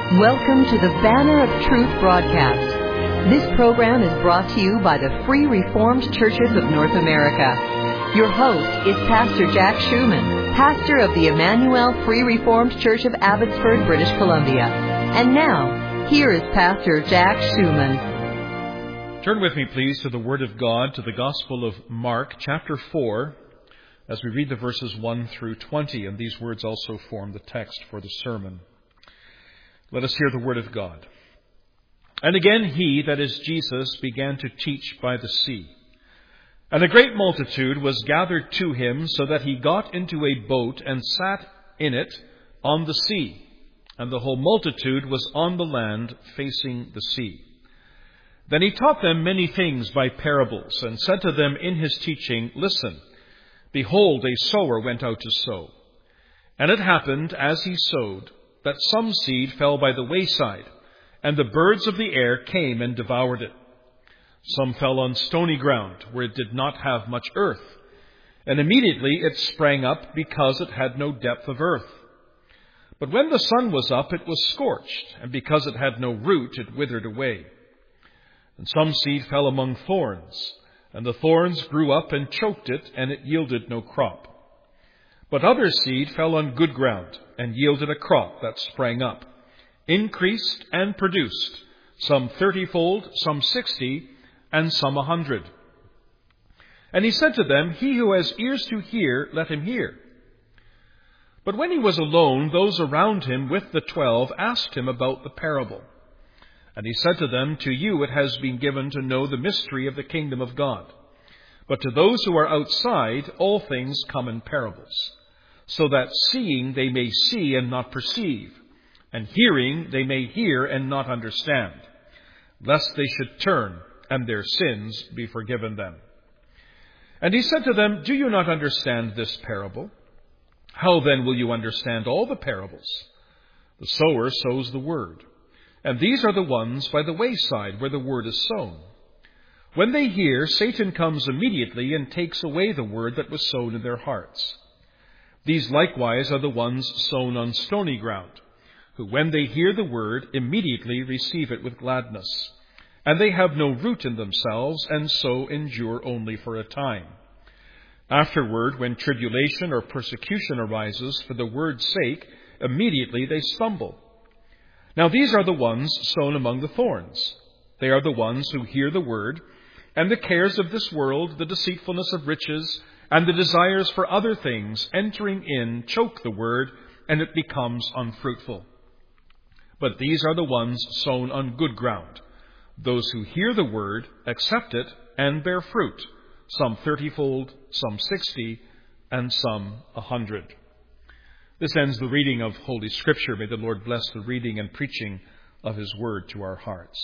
Welcome to the Banner of Truth broadcast. This program is brought to you by the Free Reformed Churches of North America. Your host is Pastor Jack Schumann, pastor of the Emmanuel Free Reformed Church of Abbotsford, British Columbia. And now, here is Pastor Jack Schumann. Turn with me, please, to the Word of God, to the Gospel of Mark, chapter 4, as we read the verses 1 through 20, and these words also form the text for the sermon. Let us hear the Word of God. And again he, that is Jesus, began to teach by the sea. And a great multitude was gathered to him, so that he got into a boat and sat in it on the sea. And the whole multitude was on the land facing the sea. Then he taught them many things by parables, and said to them in his teaching, Listen, behold, a sower went out to sow. And it happened, as he sowed, that some seed fell by the wayside, and the birds of the air came and devoured it. Some fell on stony ground, where it did not have much earth, and immediately it sprang up, because it had no depth of earth. But when the sun was up, it was scorched, and because it had no root, it withered away. And some seed fell among thorns, and the thorns grew up and choked it, and it yielded no crop. But other seed fell on good ground, and yielded a crop that sprang up, increased and produced, some 30-fold, some 60, and some 100. And he said to them, He who has ears to hear, let him hear. But when he was alone, those around him with the 12 asked him about the parable. And he said to them, To you it has been given to know the mystery of the kingdom of God. But to those who are outside, all things come in parables, so that seeing they may see and not perceive, and hearing they may hear and not understand, lest they should turn and their sins be forgiven them. And he said to them, Do you not understand this parable? How then will you understand all the parables? The sower sows the word, and these are the ones by the wayside where the word is sown. When they hear, Satan comes immediately and takes away the word that was sown in their hearts. These likewise are the ones sown on stony ground, who when they hear the word immediately receive it with gladness. And they have no root in themselves, and so endure only for a time. Afterward, when tribulation or persecution arises for the word's sake, immediately they stumble. Now these are the ones sown among the thorns. They are the ones who hear the word, and the cares of this world, the deceitfulness of riches, and the desires for other things entering in choke the word, and it becomes unfruitful. But these are the ones sown on good ground, those who hear the word, accept it, and bear fruit, some 30-fold, some 60, and some 100. This ends the reading of Holy Scripture. May the Lord bless the reading and preaching of His word to our hearts.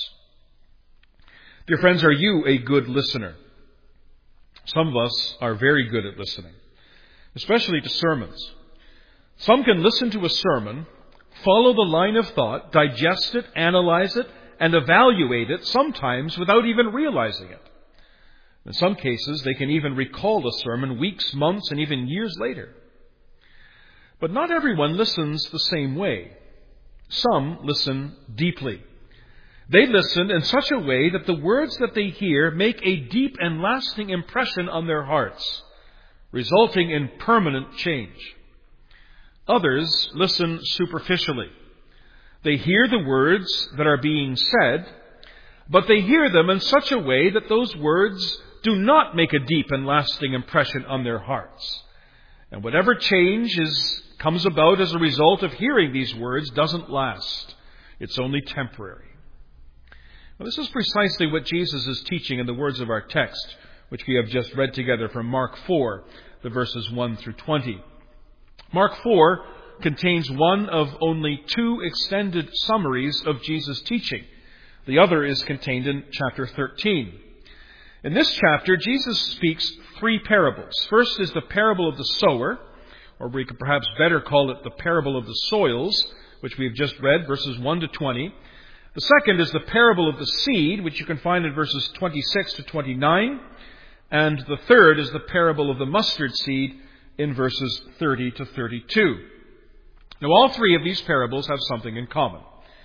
Dear friends, are you a good listener? Some of us are very good at listening, especially to sermons. Some can listen to a sermon, follow the line of thought, digest it, analyze it, and evaluate it, sometimes without even realizing it. In some cases, they can even recall a sermon weeks, months, and even years later. But not everyone listens the same way. Some listen deeply. They listen in such a way that the words that they hear make a deep and lasting impression on their hearts, resulting in permanent change. Others listen superficially. They hear the words that are being said, but they hear them in such a way that those words do not make a deep and lasting impression on their hearts. And whatever change comes about as a result of hearing these words doesn't last. It's only temporary. Now, this is precisely what Jesus is teaching in the words of our text, which we have just read together from Mark 4, the verses 1 through 20. Mark 4 contains one of only two extended summaries of Jesus' teaching. The other is contained in chapter 13. In this chapter, Jesus speaks three parables. First is the parable of the sower, or we could perhaps better call it the parable of the soils, which we've just read, verses 1 to 20. The second is the parable of the seed, which you can find in verses 26 to 29. And the third is the parable of the mustard seed in verses 30 to 32. Now, all three of these parables have something in common.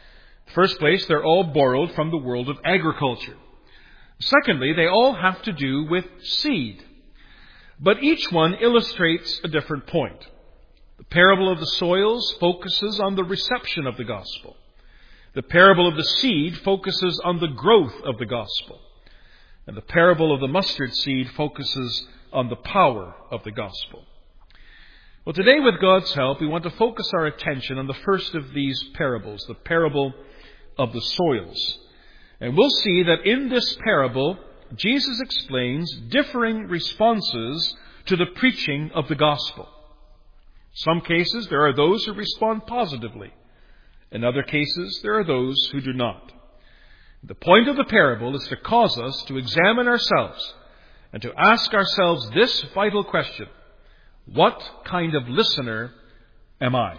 First place, they're all borrowed from the world of agriculture. Secondly, they all have to do with seed. But each one illustrates a different point. The parable of the soils focuses on the reception of the gospel. The parable of the seed focuses on the growth of the gospel. And the parable of the mustard seed focuses on the power of the gospel. Well, today, with God's help, we want to focus our attention on the first of these parables, the parable of the soils. And we'll see that in this parable, Jesus explains differing responses to the preaching of the gospel. In some cases, there are those who respond positively. In other cases, there are those who do not. The point of the parable is to cause us to examine ourselves and to ask ourselves this vital question: what kind of listener am I?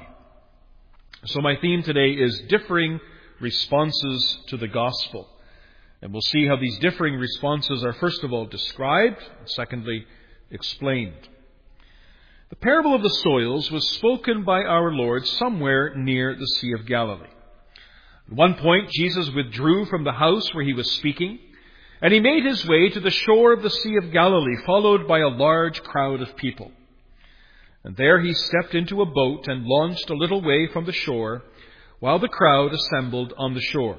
So my theme today is differing responses to the gospel. And we'll see how these differing responses are first of all described, and secondly explained. The parable of the soils was spoken by our Lord somewhere near the Sea of Galilee. At one point, Jesus withdrew from the house where he was speaking, and he made his way to the shore of the Sea of Galilee, followed by a large crowd of people. And there he stepped into a boat and launched a little way from the shore, while the crowd assembled on the shore.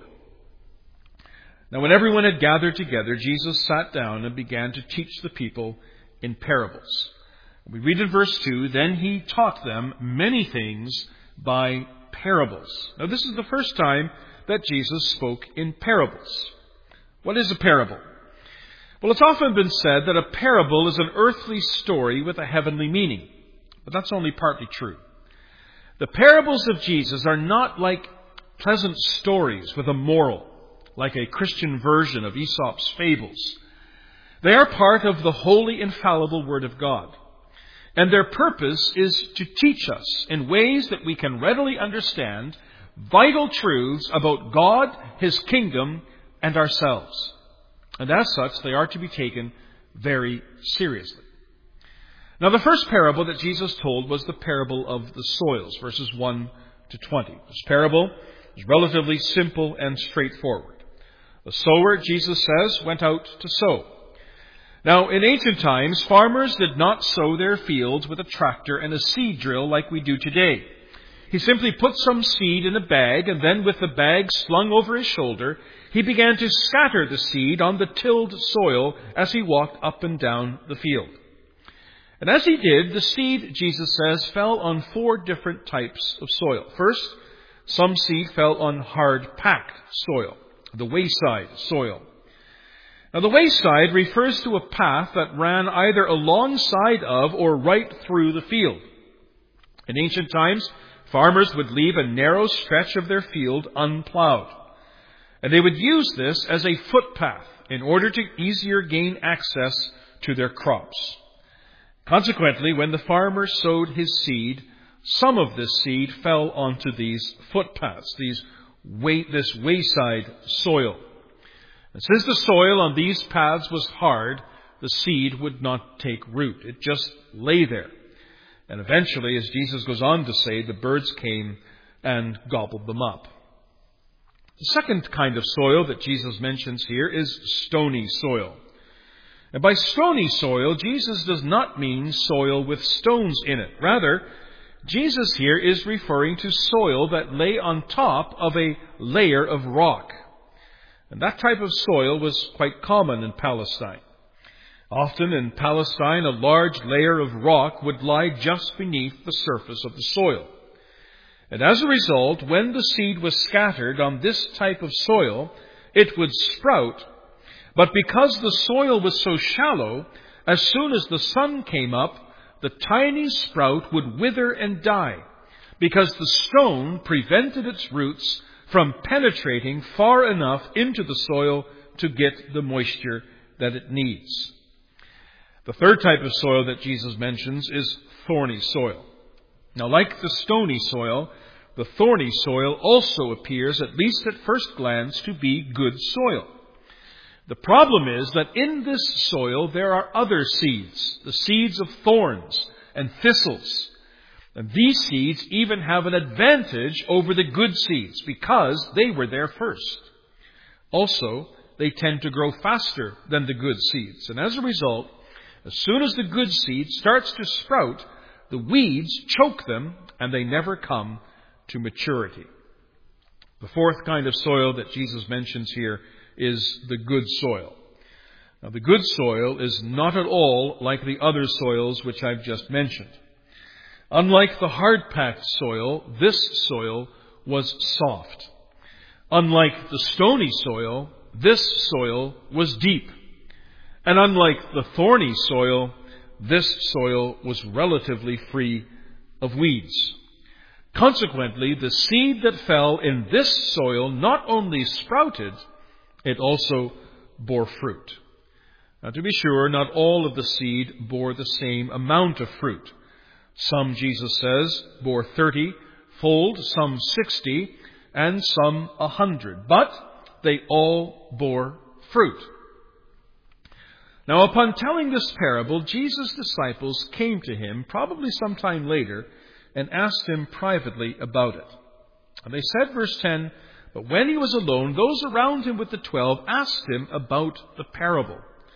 Now, when everyone had gathered together, Jesus sat down and began to teach the people in parables. We read in verse 2, "Then he taught them many things by parables." Now, this is the first time that Jesus spoke in parables. What is a parable? Well, it's often been said that a parable is an earthly story with a heavenly meaning. But that's only partly true. The parables of Jesus are not like pleasant stories with a moral, like a Christian version of Aesop's fables. They are part of the holy, infallible Word of God. And their purpose is to teach us in ways that we can readily understand vital truths about God, His kingdom, and ourselves. And as such, they are to be taken very seriously. Now, the first parable that Jesus told was the parable of the soils, verses 1 to 20. This parable is relatively simple and straightforward. The sower, Jesus says, went out to sow. Now, in ancient times, farmers did not sow their fields with a tractor and a seed drill like we do today. He simply put some seed in a bag, and then with the bag slung over his shoulder, he began to scatter the seed on the tilled soil as he walked up and down the field. And as he did, the seed, Jesus says, fell on 4 different types of soil. First, some seed fell on hard, packed soil, the wayside soil. Now, the wayside refers to a path that ran either alongside of or right through the field. In ancient times, farmers would leave a narrow stretch of their field unplowed. And they would use this as a footpath in order to easier gain access to their crops. Consequently, when the farmer sowed his seed, some of this seed fell onto these footpaths, this wayside soil. And since the soil on these paths was hard, the seed would not take root. It just lay there. And eventually, as Jesus goes on to say, the birds came and gobbled them up. The second kind of soil that Jesus mentions here is stony soil. And by stony soil, Jesus does not mean soil with stones in it. Rather, Jesus here is referring to soil that lay on top of a layer of rock. And that type of soil was quite common in Palestine. Often in Palestine, a large layer of rock would lie just beneath the surface of the soil. And as a result, when the seed was scattered on this type of soil, it would sprout. But because the soil was so shallow, as soon as the sun came up, the tiny sprout would wither and die, because the stone prevented its roots from penetrating far enough into the soil to get the moisture that it needs. The third type of soil that Jesus mentions is thorny soil. Now, like the stony soil, the thorny soil also appears, at least at first glance, to be good soil. The problem is that in this soil there are other seeds, the seeds of thorns and thistles. And these seeds even have an advantage over the good seeds because they were there first. Also, they tend to grow faster than the good seeds. And as a result, as soon as the good seed starts to sprout, the weeds choke them and they never come to maturity. The fourth kind of soil that Jesus mentions here is the good soil. Now, the good soil is not at all like the other soils which I've just mentioned. Unlike the hard-packed soil, this soil was soft. Unlike the stony soil, this soil was deep. And unlike the thorny soil, this soil was relatively free of weeds. Consequently, the seed that fell in this soil not only sprouted, it also bore fruit. Now, to be sure, not all of the seed bore the same amount of fruit. Some, Jesus says, bore 30-fold, some 60, and some 100. But they all bore fruit. Now, upon telling this parable, Jesus' disciples came to him, probably sometime later, and asked him privately about it. And they said, verse 10, "But when he was alone, those around him with the 12 asked him about the parable."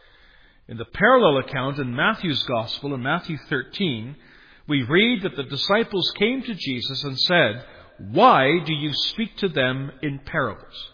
In the parallel account in Matthew's Gospel, in Matthew 13, we read that the disciples came to Jesus and said, "Why do you speak to them in parables?"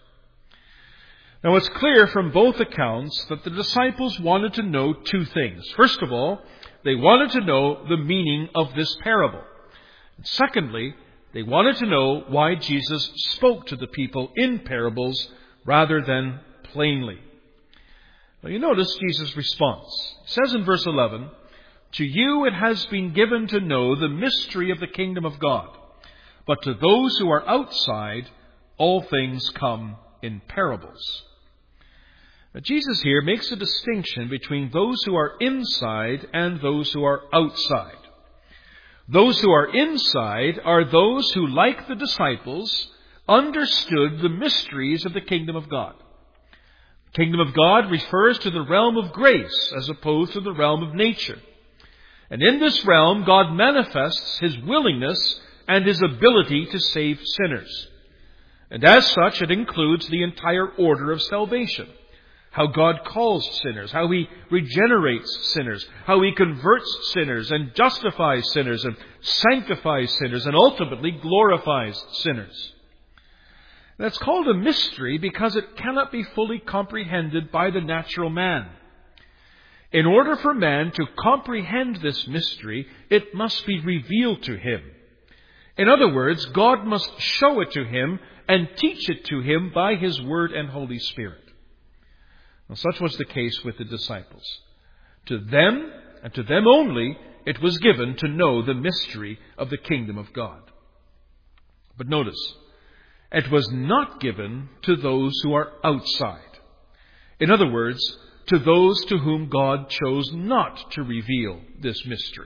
Now, it's clear from both accounts that the disciples wanted to know two things. First of all, they wanted to know the meaning of this parable. And secondly, they wanted to know why Jesus spoke to the people in parables rather than plainly. Well, you notice Jesus' response. It says in verse 11, "To you it has been given to know the mystery of the kingdom of God. But to those who are outside, all things come in parables." Now, Jesus here makes a distinction between those who are inside and those who are outside. Those who are inside are those who, like the disciples, understood the mysteries of the kingdom of God. The kingdom of God refers to the realm of grace as opposed to the realm of nature. And in this realm, God manifests His willingness and His ability to save sinners. And as such, it includes the entire order of salvation. How God calls sinners, how He regenerates sinners, how He converts sinners and justifies sinners and sanctifies sinners and ultimately glorifies sinners. That's called a mystery because it cannot be fully comprehended by the natural man. In order for man to comprehend this mystery, it must be revealed to him. In other words, God must show it to him and teach it to him by His Word and Holy Spirit. Now, such was the case with the disciples. To them, and to them only, it was given to know the mystery of the kingdom of God. But notice, it was not given to those who are outside. In other words, to those to whom God chose not to reveal this mystery.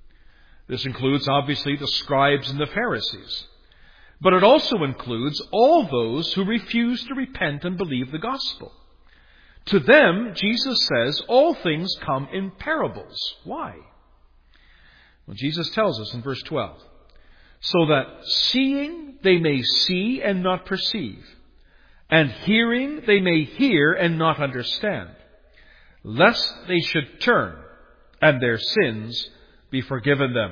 This includes, obviously, the scribes and the Pharisees. But it also includes all those who refuse to repent and believe the gospel. To them, Jesus says, all things come in parables. Why? Well, Jesus tells us in verse 12, "So that seeing they may see and not perceive, and hearing they may hear and not understand, lest they should turn and their sins be forgiven them."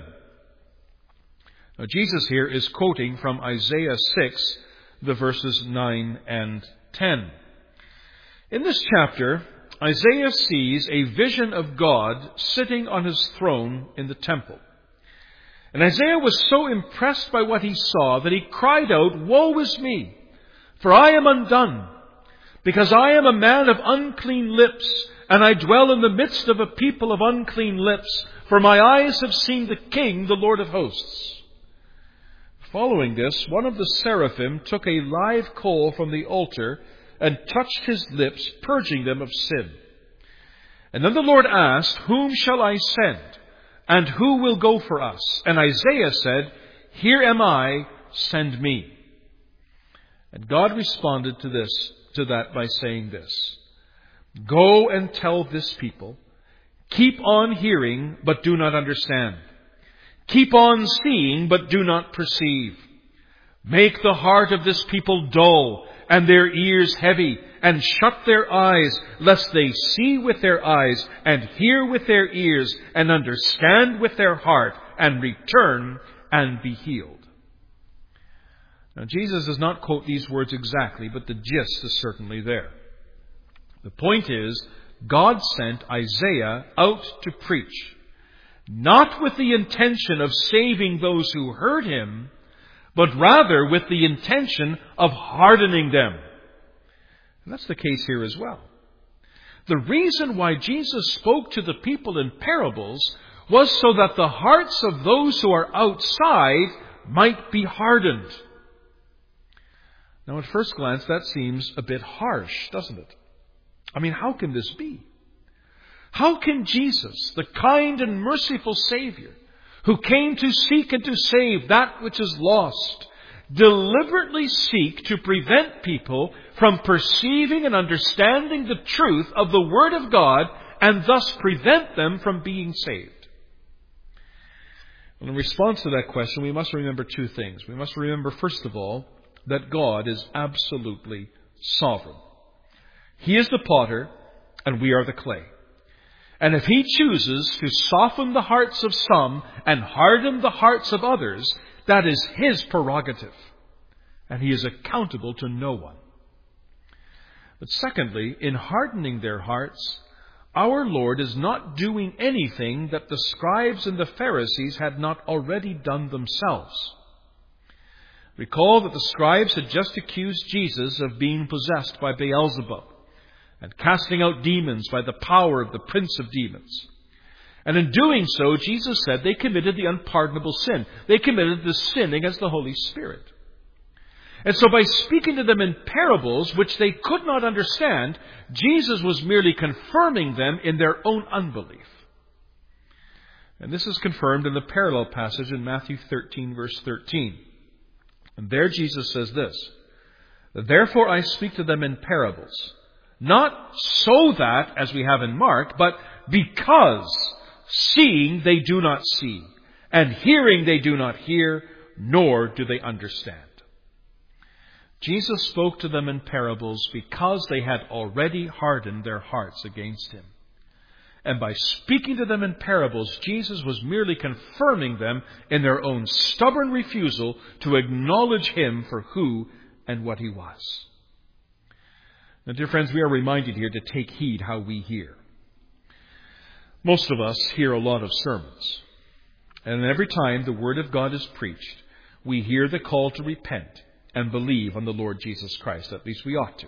Now, Jesus here is quoting from Isaiah 6, the verses 9 and 10. In this chapter, Isaiah sees a vision of God sitting on His throne in the temple. And Isaiah was so impressed by what he saw that he cried out, "Woe is me, for I am undone, because I am a man of unclean lips, and I dwell in the midst of a people of unclean lips, for my eyes have seen the King, the Lord of hosts." Following this, one of the seraphim took a live coal from the altar and touched his lips, purging them of sin. And then the Lord asked, "Whom shall I send? And who will go for us?" And Isaiah said, "Here am I, send me." And God responded to that by saying this, "Go and tell this people, keep on hearing, but do not understand. Keep on seeing, but do not perceive. Make the heart of this people dull, and their ears heavy, and shut their eyes, lest they see with their eyes, and hear with their ears, and understand with their heart, and return and be healed. Now, Jesus does not quote these words exactly, but the gist is certainly there. The point is, God sent Isaiah out to preach, not with the intention of saving those who heard him, but rather with the intention of hardening them. And that's the case here as well. The reason why Jesus spoke to the people in parables was so that the hearts of those who are outside might be hardened. Now, at first glance, that seems a bit harsh, doesn't it? I mean, how can this be? How can Jesus, the kind and merciful Savior, who came to seek and to save that which is lost, deliberately seek to prevent people from perceiving and understanding the truth of the Word of God and thus prevent them from being saved? Well, in response to that question, we must remember two things. We must remember, first of all, that God is absolutely sovereign. He is the potter, and we are the clay. And if He chooses to soften the hearts of some and harden the hearts of others, that is His prerogative. And He is accountable to no one. But secondly, in hardening their hearts, our Lord is not doing anything that the scribes and the Pharisees had not already done themselves. Recall that the scribes had just accused Jesus of being possessed by Beelzebub and casting out demons by the power of the prince of demons. And in doing so, Jesus said they committed the unpardonable sin. They committed the sin against the Holy Spirit. And so by speaking to them in parables which they could not understand, Jesus was merely confirming them in their own unbelief. And this is confirmed in the parallel passage in Matthew 13, verse 13. And there Jesus says this, "Therefore I speak to them in parables, not so that, as we have in Mark, but because seeing they do not see, and hearing they do not hear, nor do they understand." Jesus spoke to them in parables because they had already hardened their hearts against Him. And by speaking to them in parables, Jesus was merely confirming them in their own stubborn refusal to acknowledge Him for who and what He was. Now, dear friends, we are reminded here to take heed how we hear. Most of us hear a lot of sermons. And every time the Word of God is preached, we hear the call to repent and believe on the Lord Jesus Christ. At least we ought to.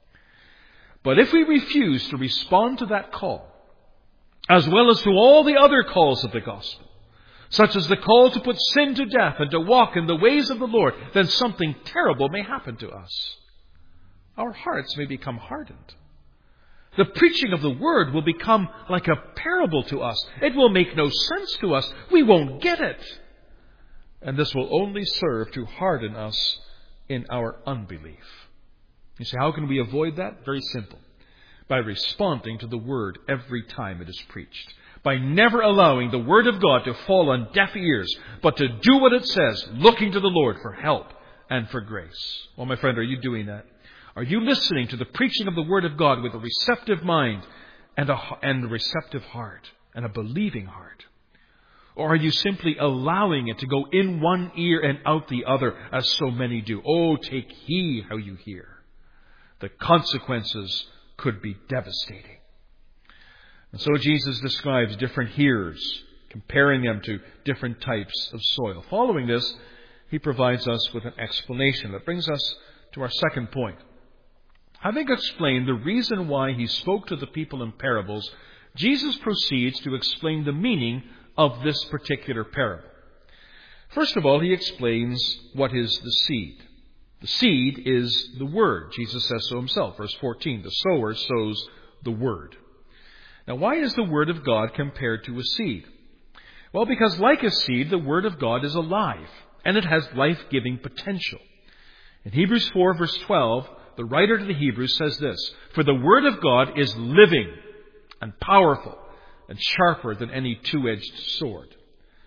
But if we refuse to respond to that call, as well as to all the other calls of the gospel, such as the call to put sin to death and to walk in the ways of the Lord, then something terrible may happen to us. Our hearts may become hardened. The preaching of the Word will become like a parable to us. It will make no sense to us. We won't get it. And this will only serve to harden us in our unbelief. You say, how can we avoid that? Very simple. By responding to the Word every time it is preached. By never allowing the Word of God to fall on deaf ears, but to do what it says, looking to the Lord for help and for grace. Well, my friend, are you doing that? Are you listening to the preaching of the Word of God with a receptive mind and a receptive heart and a believing heart? Or are you simply allowing it to go in one ear and out the other, as so many do? Oh, take heed how you hear. The consequences could be devastating. And so Jesus describes different hearers, comparing them to different types of soil. Following this, He provides us with an explanation that brings us to our second point. Having explained the reason why He spoke to the people in parables, Jesus proceeds to explain the meaning of this particular parable. First of all, He explains what is the seed. The seed is the Word. Jesus says so Himself. Verse 14, the sower sows the Word. Now, why is the Word of God compared to a seed? Well, because like a seed, the Word of God is alive, and it has life-giving potential. In Hebrews 4, verse 12, the writer to the Hebrews says this, "For the Word of God is living and powerful and sharper than any two-edged sword."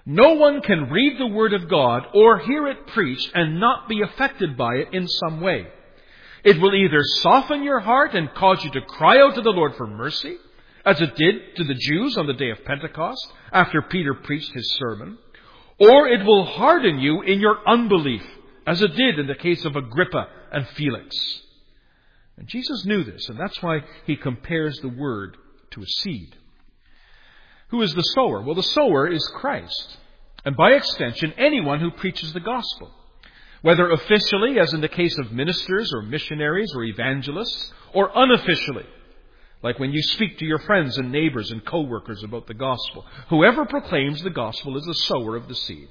No one can read the Word of God or hear it preached and not be affected by it in some way. It will either soften your heart and cause you to cry out to the Lord for mercy, as it did to the Jews on the day of Pentecost after Peter preached his sermon, or it will harden you in your unbelief, as it did in the case of Agrippa and Felix. And Jesus knew this, and that's why he compares the Word to a seed. Who is the sower? Well, the sower is Christ, and by extension, anyone who preaches the gospel, whether officially, as in the case of ministers or missionaries or evangelists, or unofficially, like when you speak to your friends and neighbors and co-workers about the gospel. Whoever proclaims the gospel is the sower of the seed.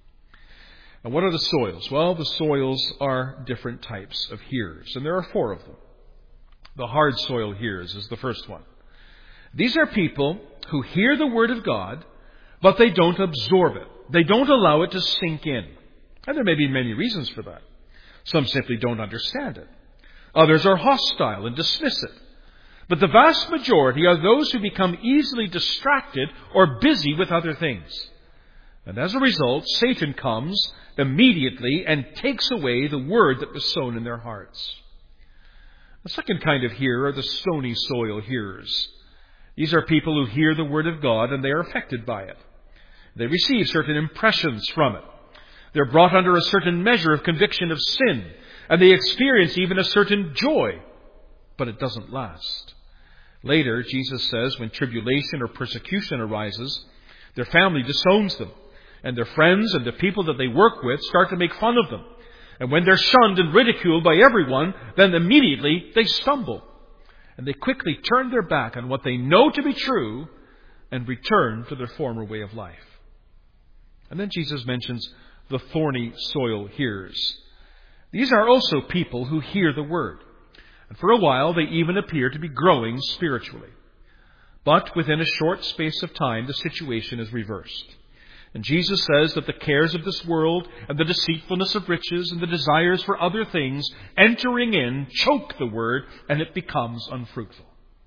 And what are the soils? Well, the soils are different types of hearers, and there are 4 of them. The hard soil hearers is the first one. These are people who hear the Word of God, but they don't absorb it. They don't allow it to sink in. And there may be many reasons for that. Some simply don't understand it. Others are hostile and dismiss it. But the vast majority are those who become easily distracted or busy with other things. And as a result, Satan comes immediately and takes away the Word that was sown in their hearts. The second kind of hearer are the stony soil hearers. These are people who hear the Word of God and they are affected by it. They receive certain impressions from it. They're brought under a certain measure of conviction of sin, and they experience even a certain joy, but it doesn't last. Later, Jesus says, when tribulation or persecution arises, their family disowns them, and their friends and the people that they work with start to make fun of them. And when they're shunned and ridiculed by everyone, then immediately they stumble. And they quickly turn their back on what they know to be true and return to their former way of life. And then Jesus mentions the thorny soil hearers. These are also people who hear the Word. And for a while, they even appear to be growing spiritually. But within a short space of time, the situation is reversed. And Jesus says that the cares of this world and the deceitfulness of riches and the desires for other things entering in choke the Word, and it becomes unfruitful.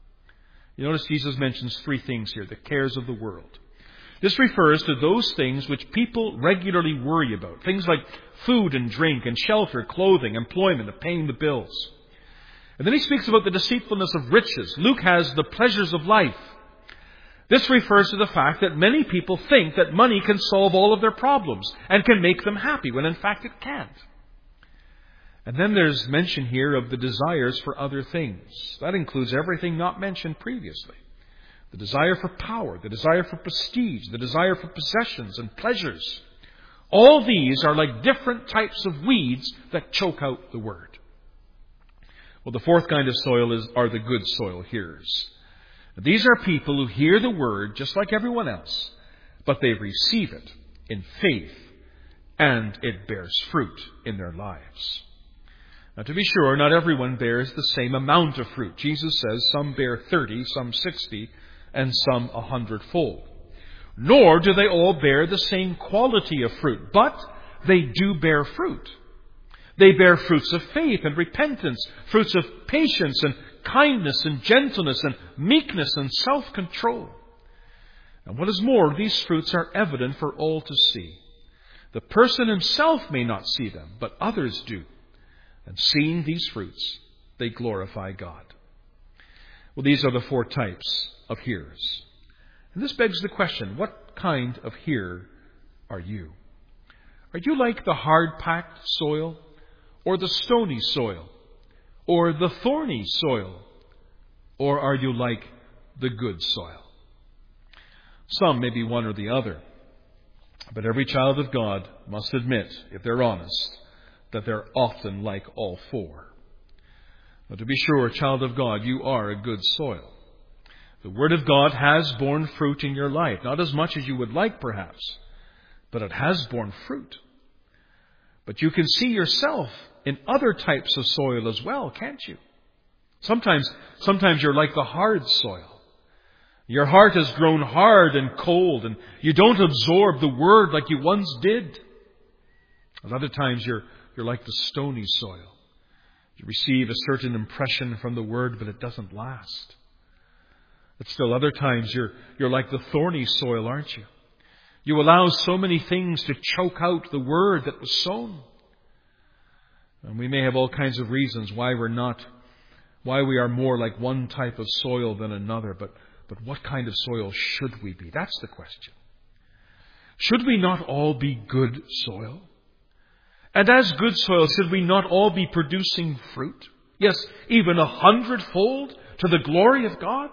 You notice Jesus mentions 3 things here: the cares of the world. This refers to those things which people regularly worry about. Things like food and drink and shelter, clothing, employment, and paying the bills. And then he speaks about the deceitfulness of riches. Luke has the pleasures of life. This refers to the fact that many people think that money can solve all of their problems and can make them happy, when in fact it can't. And then there's mention here of the desires for other things. That includes everything not mentioned previously. The desire for power, the desire for prestige, the desire for possessions and pleasures. All these are like different types of weeds that choke out the Word. Well, the 4th kind of soil are the good soil hearers. These are people who hear the Word just like everyone else, but they receive it in faith, and it bears fruit in their lives. Now, to be sure, not everyone bears the same amount of fruit. Jesus says some bear 30, some 60, and some 100-fold. Nor do they all bear the same quality of fruit, but they do bear fruit. They bear fruits of faith and repentance, fruits of patience and kindness and gentleness and meekness and self-control. And what is more, these fruits are evident for all to see. The person himself may not see them, but others do. And seeing these fruits, they glorify God. Well, these are the 4 types of hearers. And this begs the question, what kind of hearer are you? Are you like the hard-packed soil, or the stony soil, or the thorny soil? Or are you like the good soil? Some may be one or the other. But every child of God must admit, if they're honest, that they're often like all 4. But to be sure, child of God, you are a good soil. The Word of God has borne fruit in your life. Not as much as you would like, perhaps, but it has borne fruit. But you can see yourself in other types of soil as well, can't you? Sometimes you're like the hard soil. Your heart has grown hard and cold, and you don't absorb the Word like you once did. At other times you're like the stony soil. You receive a certain impression from the Word, but it doesn't last. But still other times you're like the thorny soil, aren't you? You allow so many things to choke out the word that was sown. And we may have all kinds of reasons why we are more like one type of soil than another, but what kind of soil should we be? That's the question. Should we not all be good soil? And as good soil, should we not all be producing fruit? Yes, even 100-fold to the glory of God?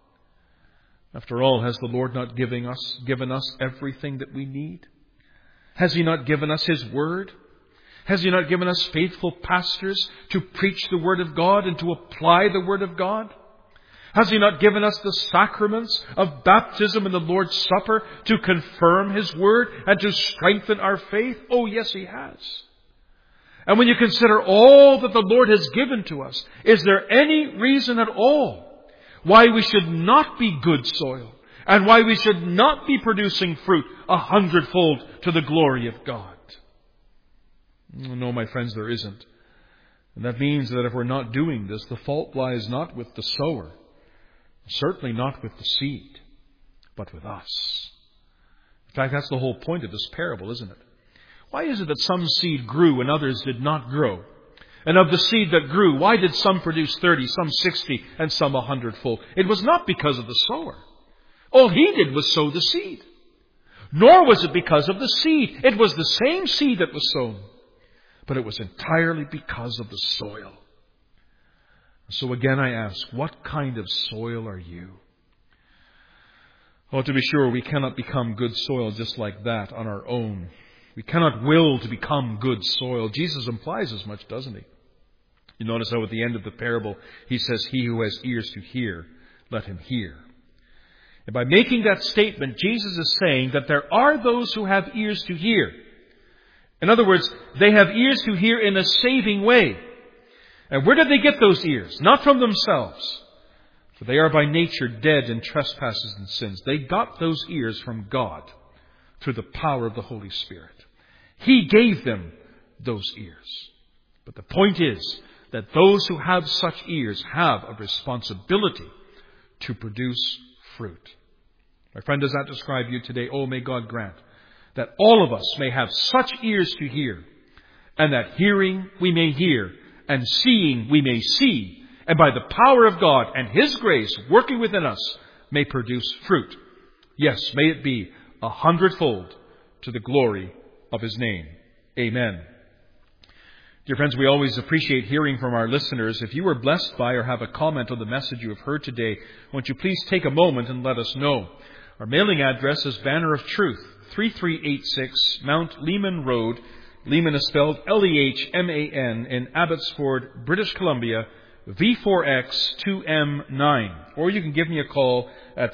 After all, has the Lord not given us everything that we need? Has He not given us His Word? Has He not given us faithful pastors to preach the Word of God and to apply the Word of God? Has He not given us the sacraments of baptism and the Lord's Supper to confirm His Word and to strengthen our faith? Oh, yes, He has. And when you consider all that the Lord has given to us, is there any reason at all why we should not be good soil and why we should not be producing fruit 100-fold to the glory of God? No, my friends, there isn't. And that means that if we're not doing this, the fault lies not with the sower, certainly not with the seed, but with us. In fact, that's the whole point of this parable, isn't it? Why is it that some seed grew and others did not grow? And of the seed that grew, why did some produce 30, some 60, and some 100-fold? It was not because of the sower. All he did was sow the seed. Nor was it because of the seed. It was the same seed that was sown. But it was entirely because of the soil. So again I ask, what kind of soil are you? Well, to be sure, we cannot become good soil just like that on our own. We cannot will to become good soil. Jesus implies as much, doesn't He? You notice how at the end of the parable He says, "He who has ears to hear, let him hear." And by making that statement, Jesus is saying that there are those who have ears to hear. In other words, they have ears to hear in a saving way. And where did they get those ears? Not from themselves. For they are by nature dead in trespasses and sins. They got those ears from God through the power of the Holy Spirit. He gave them those ears. But the point is that those who have such ears have a responsibility to produce fruit. My friend, does that describe you today? Oh, may God grant that all of us may have such ears to hear, and that hearing we may hear, and seeing we may see, and by the power of God and His grace working within us may produce fruit. Yes, may it be 100-fold to the glory of His name. Amen. Dear friends, we always appreciate hearing from our listeners. If you were blessed by or have a comment on the message you have heard today, won't you please take a moment and let us know. Our mailing address is Banner of Truth, 3386 Mount Lehman Road. Lehman is spelled Lehman in Abbotsford, British Columbia, V4X2M9. Or you can give me a call at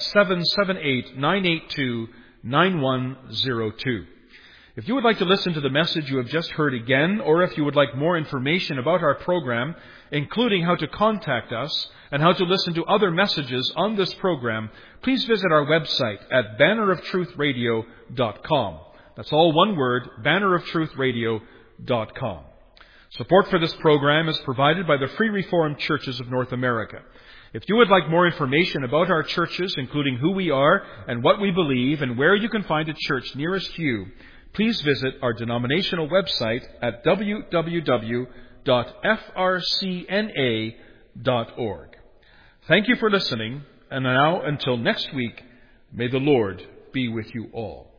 778-982-9102. If you would like to listen to the message you have just heard again, or if you would like more information about our program, including how to contact us and how to listen to other messages on this program, please visit our website at banneroftruthradio.com. That's all one word, banneroftruthradio.com. Support for this program is provided by the Free Reformed Churches of North America. If you would like more information about our churches, including who we are and what we believe and where you can find a church nearest you, please visit our denominational website at www.frcna.org. Thank you for listening, and now until next week, may the Lord be with you all.